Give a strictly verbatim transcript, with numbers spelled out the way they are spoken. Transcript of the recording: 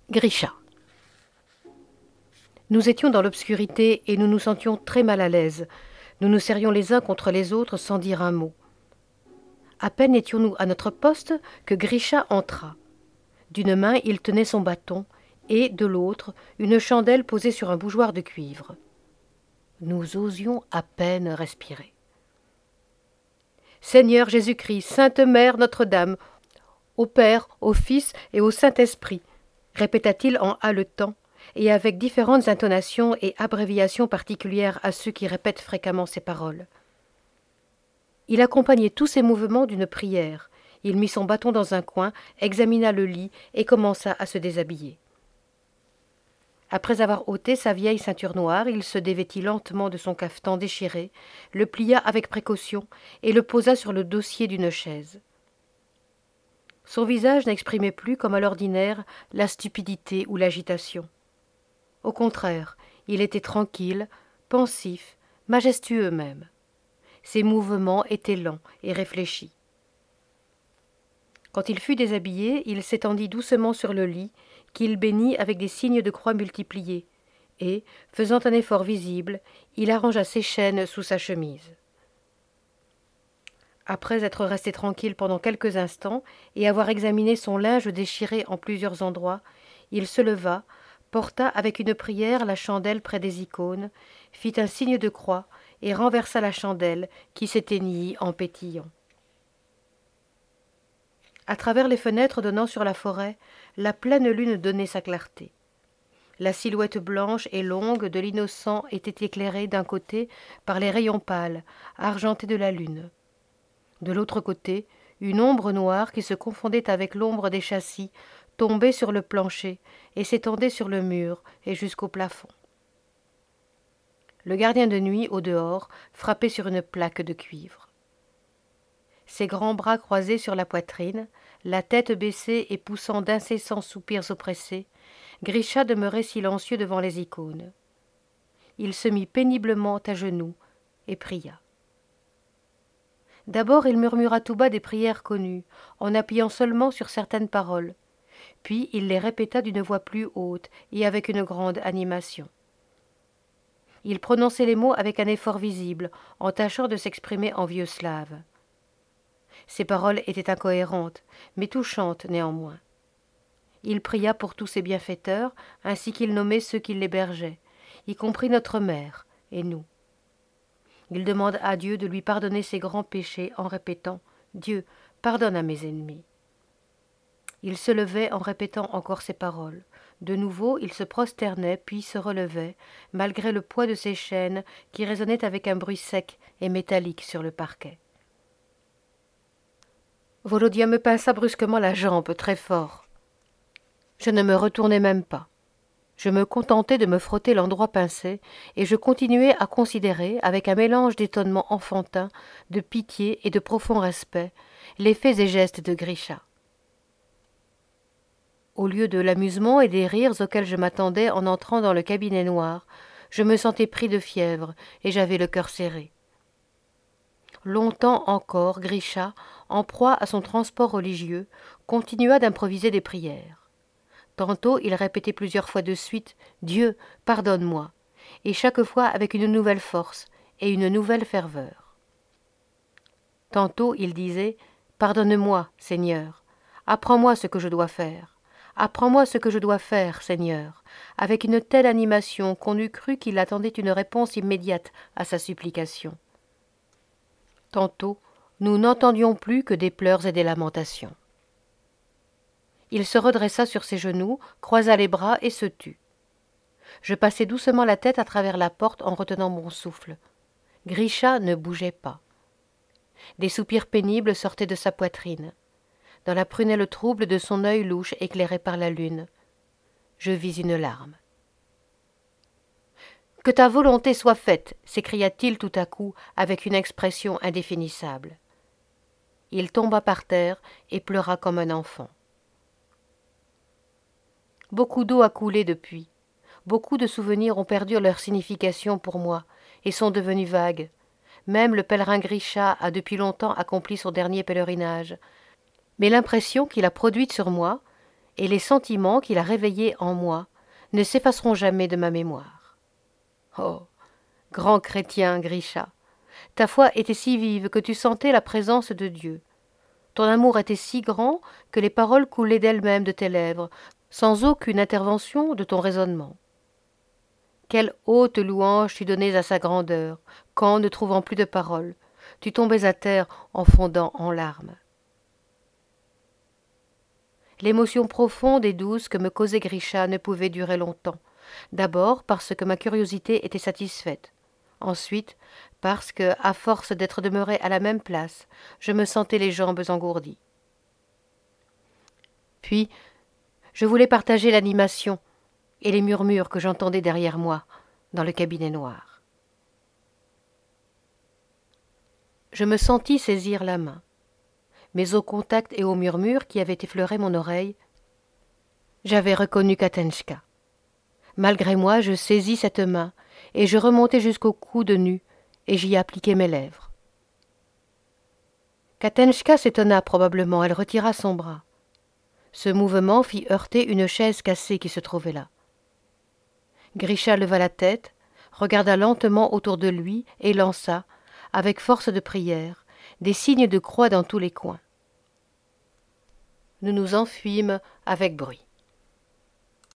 Grisha. Nous étions dans l'obscurité et nous nous sentions très mal à l'aise. Nous nous serrions les uns contre les autres sans dire un mot. À peine étions-nous à notre poste que Grisha entra. D'une main, il tenait son bâton et, de l'autre, une chandelle posée sur un bougeoir de cuivre. Nous osions à peine respirer. « Seigneur Jésus-Christ, Sainte Mère Notre-Dame, au Père, au Fils et au Saint-Esprit », répéta-t-il en haletant, et avec différentes intonations et abréviations particulières à ceux qui répètent fréquemment ces paroles. Il accompagnait tous ses mouvements d'une prière. Il mit son bâton dans un coin, examina le lit et commença à se déshabiller. Après avoir ôté sa vieille ceinture noire, il se dévêtit lentement de son cafetan déchiré, le plia avec précaution et le posa sur le dossier d'une chaise. Son visage n'exprimait plus, comme à l'ordinaire, la stupidité ou l'agitation. Au contraire, il était tranquille, pensif, majestueux même. Ses mouvements étaient lents et réfléchis. Quand il fut déshabillé, il s'étendit doucement sur le lit, qu'il bénit avec des signes de croix multipliés, et, faisant un effort visible, il arrangea ses chaînes sous sa chemise. Après être resté tranquille pendant quelques instants et avoir examiné son linge déchiré en plusieurs endroits, il se leva, porta avec une prière la chandelle près des icônes, fit un signe de croix et renversa la chandelle qui s'éteignit en pétillant. À travers les fenêtres donnant sur la forêt, la pleine lune donnait sa clarté. La silhouette blanche et longue de l'innocent était éclairée d'un côté par les rayons pâles, argentés de la lune. De l'autre côté, une ombre noire qui se confondait avec l'ombre des châssis tombait sur le plancher et s'étendait sur le mur et jusqu'au plafond. Le gardien de nuit, au dehors, frappait sur une plaque de cuivre. Ses grands bras croisés sur la poitrine, la tête baissée et poussant d'incessants soupirs oppressés, Grisha demeurait silencieux devant les icônes. Il se mit péniblement à genoux et pria. D'abord il murmura tout bas des prières connues, en appuyant seulement sur certaines paroles, puis il les répéta d'une voix plus haute et avec une grande animation. Il prononçait les mots avec un effort visible, en tâchant de s'exprimer en vieux slave. Ses paroles étaient incohérentes, mais touchantes néanmoins. Il pria pour tous ses bienfaiteurs, ainsi qu'il nommait ceux qui l'hébergeaient, y compris notre mère et nous. Il demande à Dieu de lui pardonner ses grands péchés en répétant « Dieu, pardonne à mes ennemis ». Il se levait en répétant encore ces paroles. De nouveau, il se prosternait, puis se relevait, malgré le poids de ses chaînes qui résonnaient avec un bruit sec et métallique sur le parquet. Volodya me pinça brusquement la jambe très fort. Je ne me retournai même pas. Je me contentais de me frotter l'endroit pincé, et je continuais à considérer, avec un mélange d'étonnement enfantin, de pitié et de profond respect, les faits et gestes de Grisha. Au lieu de l'amusement et des rires auxquels je m'attendais en entrant dans le cabinet noir, je me sentais pris de fièvre et j'avais le cœur serré. Longtemps encore, Grisha, en proie à son transport religieux, continua d'improviser des prières. Tantôt il répétait plusieurs fois de suite « Dieu, pardonne-moi » et chaque fois avec une nouvelle force et une nouvelle ferveur. Tantôt il disait « Pardonne-moi, Seigneur, apprends-moi ce que je dois faire. Apprends-moi ce que je dois faire, Seigneur », avec une telle animation qu'on eût cru qu'il attendait une réponse immédiate à sa supplication. Tantôt, nous n'entendions plus que des pleurs et des lamentations. Il se redressa sur ses genoux, croisa les bras et se tut. Je passai doucement la tête à travers la porte en retenant mon souffle. Grisha ne bougeait pas. Des soupirs pénibles sortaient de sa poitrine. Dans la prunelle trouble de son œil louche éclairé par la lune, je vis une larme. « Que ta volonté soit faite !» s'écria-t-il tout à coup avec une expression indéfinissable. Il tomba par terre et pleura comme un enfant. Beaucoup d'eau a coulé depuis. Beaucoup de souvenirs ont perdu leur signification pour moi et sont devenus vagues. Même le pèlerin Grisha a depuis longtemps accompli son dernier pèlerinage. Mais l'impression qu'il a produite sur moi et les sentiments qu'il a réveillés en moi ne s'effaceront jamais de ma mémoire. Oh, grand chrétien, Grisha, ta foi était si vive que tu sentais la présence de Dieu. Ton amour était si grand que les paroles coulaient d'elles-mêmes de tes lèvres, sans aucune intervention de ton raisonnement. Quelle haute louange tu donnais à sa grandeur, quand, ne trouvant plus de paroles, tu tombais à terre en fondant en larmes. L'émotion profonde et douce que me causait Grisha ne pouvait durer longtemps, d'abord parce que ma curiosité était satisfaite, ensuite parce que, à force d'être demeuré à la même place, je me sentais les jambes engourdies. Puis, je voulais partager l'animation et les murmures que j'entendais derrière moi, dans le cabinet noir. Je me sentis saisir la main, mais au contact et au murmure qui avaient effleuré mon oreille, j'avais reconnu Katenschka. Malgré moi, je saisis cette main, et je remontai jusqu'au coude nu, et j'y appliquai mes lèvres. Katenschka s'étonna probablement, elle retira son bras. Ce mouvement fit heurter une chaise cassée qui se trouvait là. Grisha leva la tête, regarda lentement autour de lui et lança, avec force de prière, des signes de croix dans tous les coins. Nous nous enfuîmes avec bruit.